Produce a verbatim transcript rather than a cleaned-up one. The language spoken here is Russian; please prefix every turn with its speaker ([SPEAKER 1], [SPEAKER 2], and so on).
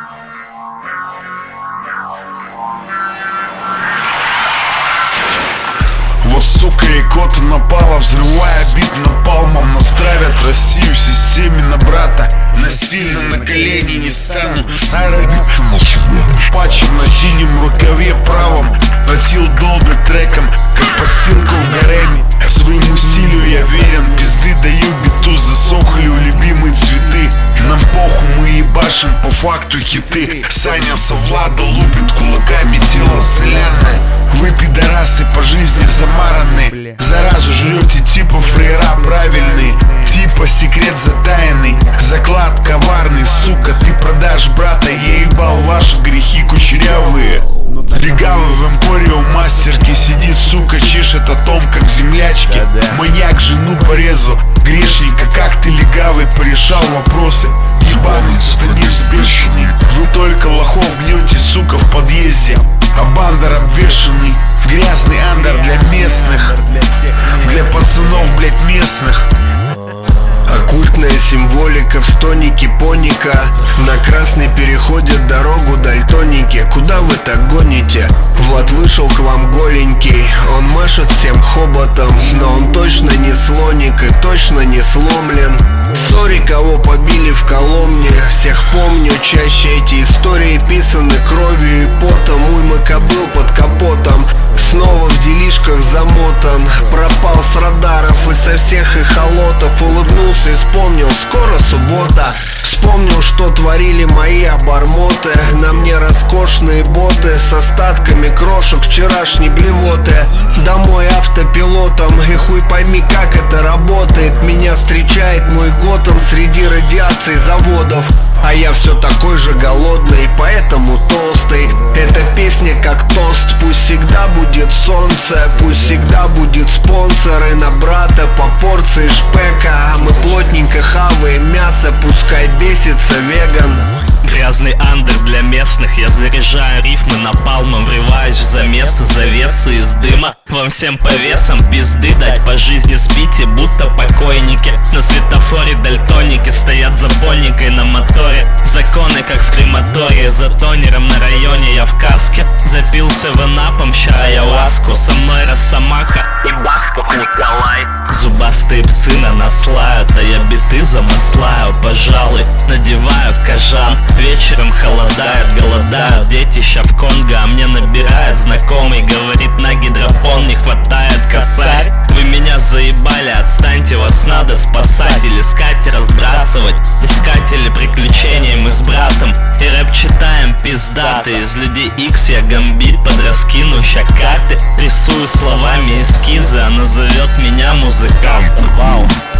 [SPEAKER 1] Вот сука икота напала, взрывая бит напалмом. Настраивает Россию в системе на брата. Насильно на колени не стану. Патчем на синем рукаве правом платил долго треком, как постилку в гареме. Своему стилю я верен, пизды даю биту. Засохли у любимые цветы. Нам похуй, мы ебашим по факту хиты. Саня Совлада лупит кулаками тело соляное. Вы, пидорасы, по жизни замаранные. Заразу жрете типа фрейра правильный. Типа секрет затаянный. Заклад коварный, сука, ты продашь брата. Я ебал ваши грехи кучерявые. Легавый в эмпорио мастерки сидит, сука, чешет о том, как землячки. Маньяк жену порезал, грешника, как ты, легавый, порешал вопросы. Ебаный сатанист бешеный. Вы только лохов гнете, сука, в подъезде. А бандер обвешанный, грязный андер для местных. Для пацанов, блять, местных.
[SPEAKER 2] Оккультная символика в стонике поника. На красный переходят дорогу дальтоники. Куда вы так гоните? Влад вышел к вам голенький. Он машет всем хоботом, но он точно не слоник и точно не сломлен. Сори, кого побили в Коломне. Всех помню, чаще эти истории писаны кровью и потом. Уйма кобыл под капотом, снова в делишках замотан. Пропал с радаров и со всех эхолотов. Улыбнулся и вспомнил, скоро суббота. Вспомнил, что творили мои обормоты. На мне роскошные боты с остатками крошек вчерашней блевоты. Домой автопилотом, и хуй пойми, как это работает. Меня встречает мой Готэм среди радиаций заводов. А я все такой же голодный, поэтому толстый. Эта песня как тост. Пусть всегда будет солнце, пусть всегда будет спонсоры. На брата по порции шпека. Мы плотненько хаваем мясо, пускай бесится веган.
[SPEAKER 3] Грязный андер для местных. Я заряжаю рифмы напалмом, врываюсь в замесы, завесы из дыма. Вам всем по весам пизды дать, по жизни спите, будто покойники. На светофоре дальтоники стоят за бонникой на моторе. Законы как в крематории, за тонером на районе я в каске. Запился ванапом, ща ayahuasку. Со мной Росомаха и Басков Николай. Зубастые псы на наслают, а я биты замыслаю. Пожалуй, надеваю кожан. Вечером холодают, голодают детища в Конго. А мне набирает знакомый, говорит, на гидропон не хватает косарь. Вы меня заебали, отстаньте, вас надо спасать. Или искать и разбрасывать. Искатели приключений мы с братом. И рэп читаем пиздаты. Из людей Икс я гамбит под раскинуща карты. Рисую словами эскизы, она зовет меня музыкантом. Вау.